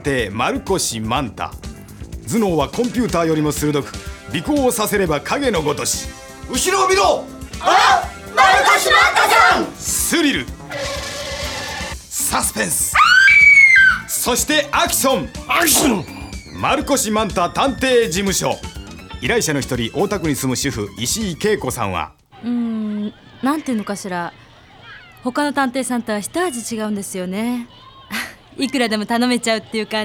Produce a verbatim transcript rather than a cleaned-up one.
偵丸越マンタ。頭脳はコンピューターよりも鋭く、尾行をさせれば影のごとし。 後ろを見ろ。 あ、丸越マンタさん。 スリル、サスペンス、そしてアクション。 アクション。 丸越マンタ探偵事務所。依頼者の一人、大田区に住む主婦石井恵子さんは、 うーん、なんていうのかしら、他の探偵さんとは一味違うんですよね。いくらでも頼めちゃうっていう感じ。